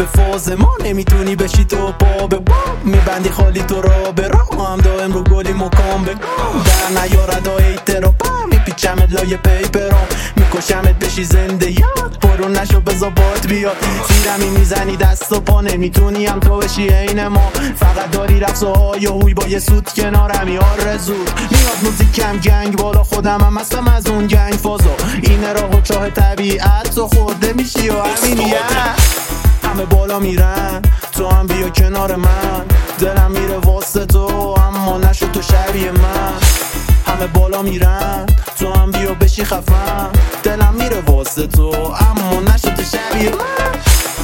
به فاز ما نمیتونی بشی تو پا به با میبندی خالی تو را به راه هم دائم رو گلی مکام به در نیارد ایترا میپیچمت لای پیپرام میکشمت بشی زنده یاد برون نشو بزا باد بیاد زیرمی میزنی دست و پا نمیتونی هم تو بشی عین ما فقط داری رقص و های و هوی با یه سوت کنارمی آرزو میاد موزیکم گنگ بالا خودم هم هستم از اون گنگ فازا این راه و چاه طبیعت تو خورده میشی و همین همه بالا میرن تو هم بیا کنار من دلم میره واسه تو اما نشو تو شبیه من همه بالا میرن تو هم بیا بشی خفن دلم میره واسه تو اما نشو تو شبیه من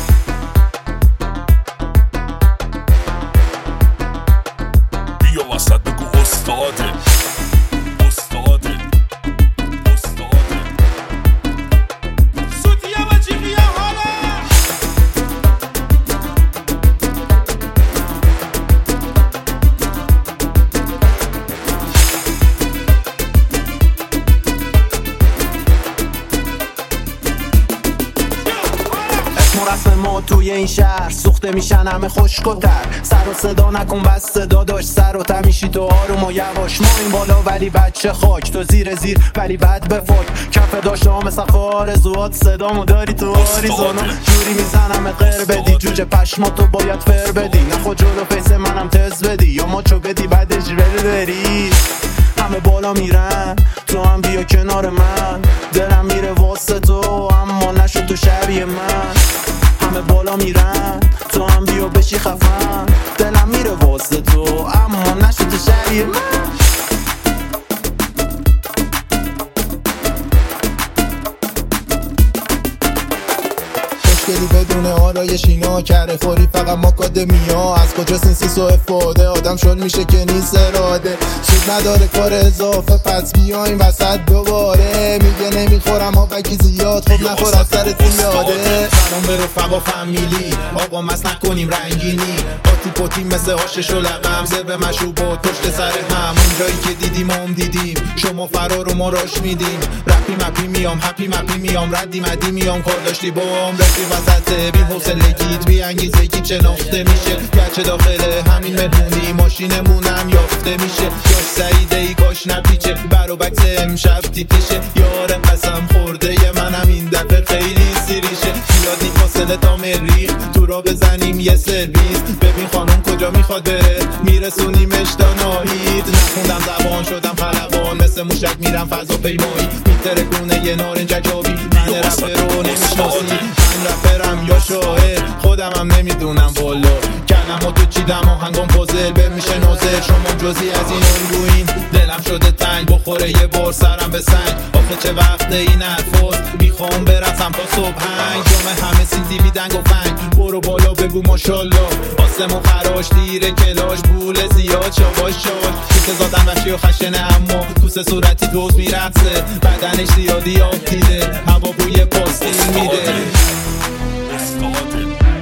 بیا وسط بگو استاده رسم ما توی این شهر سوخته میشن همه خشک‌تر سر و صدا نکن بس صدا داشت سر و تمیشی تو آروم و یواش ما این بالا ولی بچه خاک تو زیر ولی بد بفاک کف داشته ها مثل آرزوات صدامو داری تو آریزونا جوری میزنم قر بدی جوجه پشما تو باید فر بدی نخود جلو فیس منم تز بدی یا ماچو بدی بعد اجبر بری همه بالا میرن تو هم بیا کنار من دلم میره واسه تو اما نشو تو شبیه من همه بالا میرن تو هم بیا بشی خفن دلم میره واسه تو اما نشو تو شبیه من خوشگلی بدون آرایش اینا کره خوری فقط ماکادمیا از کجا سینسیس و افاده آدم شل میشه که نیست اراده سود نداره کار اضافه پس بیایم وسط دوباره میگه نمیخورم ها بکی زیاد خب نخور از سرت زیاده سلام به رفقا فامیلی آقا مس نکنیم رنگینی پاتی پاتی مثل آشش و لقم زرب مشروب و پشت سر هم اون جایی که دیدیم هم دیدیم شما فرار و ما راش میدیم رپی مپی میام هپی مپی میام ردی مدی میام کار داشتی بام رفی وسط بی حوصلگیت بی انگیزگیت شناخته میشه گرچه داخل همین مهمونی ماشینمونم یافته میشه یاش سعیده ای کاش نپیچه برو بکس امشب تیتیشه یار قسم خورده ی منم این دفعه خیلی سیریشه زیادی فاصله تا مریخ تو را بزنیم یه سرویس ببین خانم کجا میخواد بره میرسونیمش تا ناهید نخوندم زبان شدم خلبان مثل موشک میرم فضا پیمایی میترکونه یه نارنجک آبی من رپر رو نمیشناسی من رپرم یا شاعر خودم هم نمیدونم والا کلماتو چیدم آهنگام پازل بمیشه نازل شما جزی از این الگوین دلم شده تنگ بخوره یه بار سرم به سنگ آخه چه وقت این حرفاست میخوام برسم تا صبحنگ جامعه همه سیزی بیدنگ و فنگ برو بالا بگو ماشالله آسمون خراش دیره کلاش بول زیاد شاباش شاد توسه زادن وشی و خشنه اما توسه صورتی دوز میرقصه بدنش زیادی آب دیده هوا بوی پاستیل میده استاده